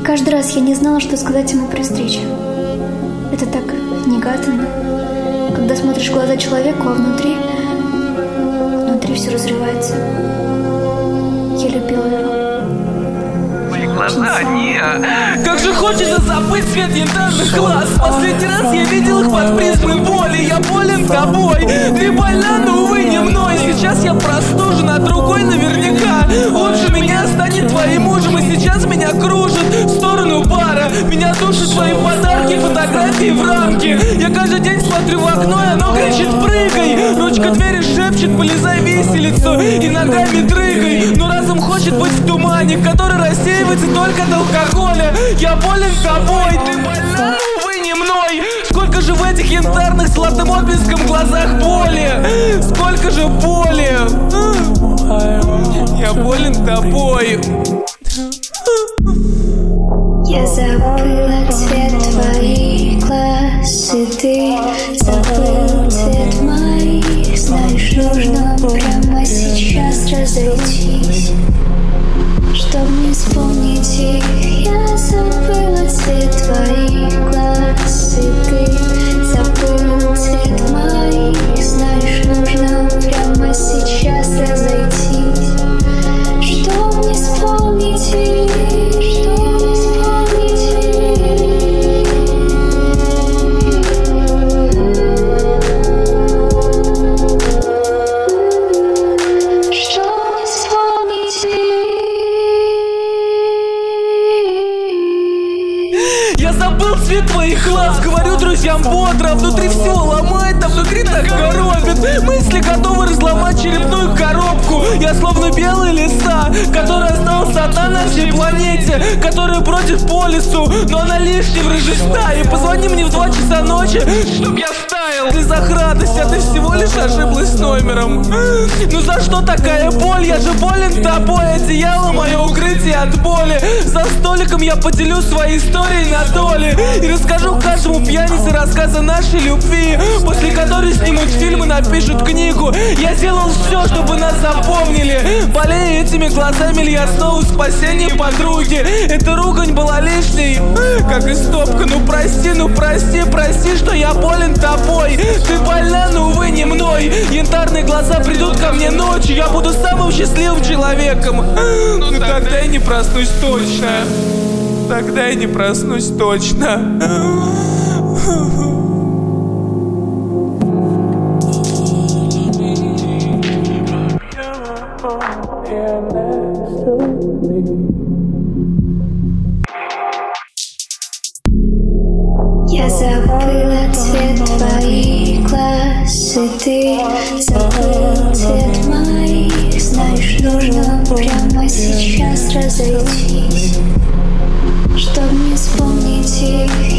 каждый раз я не знала, что сказать ему при встрече. Это так негаданно, когда смотришь в глаза человеку, а внутри все разрывается. Я любила его. Мои глаза, нет. Как же хочется забыть свет янтарных глаз. Последний раз я видел их под призмой боли. Я болен тобой, ты больна, но увы не мной. Сейчас я простужен, а другой наверняка лучше меня станет твоим мужем. И сейчас меня кружит в сторону бара. Меня душит твои подарки, фотографии в рамке. Я каждый день смотрю в окно, и оно кричит: прыгай. Ручка двери шепчет: полезай в виселицу и ногами дрыгай. Но разум хочет быть в тумане, который рассеивается только от алкоголя. Я болен тобой, ты больна, но увы не мной. Сколько же в этих янтарных золотым отблеском глазах боли. Сколько же боли. Я болен тобой. Я забыла цвет твоих глаз, и ты забыл цвет моих. Знаешь, нужно прямо сейчас разойтись, чтоб не вспомнить их. Я забыла цвет твоих глаз, и ты забыл цвет моих. Знаешь, нужно прямо сейчас разойтись, чтоб не вспомнить их. Я забыл цвет твоих глаз, говорю друзьям бодро. Внутри все ломает, а внутри так коробит. Мысли готовы разломать черепную коробку. Я словно белые лиса, который остался одна на всей планете, которая бродит по лесу, но она лишняя в рыжей стае. Позвони мне в 2 часа ночи, чтоб я встал. В слезах радость, а ты всего лишь ошиблась номером. Ну за что такая боль? Я же болен тобой. Одеяло мое укрытие от боли. За столиком я поделю свои истории на доли и расскажу каждому пьянице рассказы нашей любви, после которой снимут фильм и напишут книгу. Я сделал все, чтобы нас запомнили. Болея этими глазами, ли я снова спасение подруги. Эта ругань была лишней, как и стопка. Ну прости, прости, что я болен тобой. Ты больна, но увы не мной. Янтарные глаза придут ко мне ночью. Я буду самым счастливым человеком. Ну тогда я не проснусь точно. Тогда я не проснусь точно. Я забыла цвет твоих глаз, и ты забыл цвет моих. Знаешь, нужно прямо сейчас разойтись, чтоб не вспомнить их.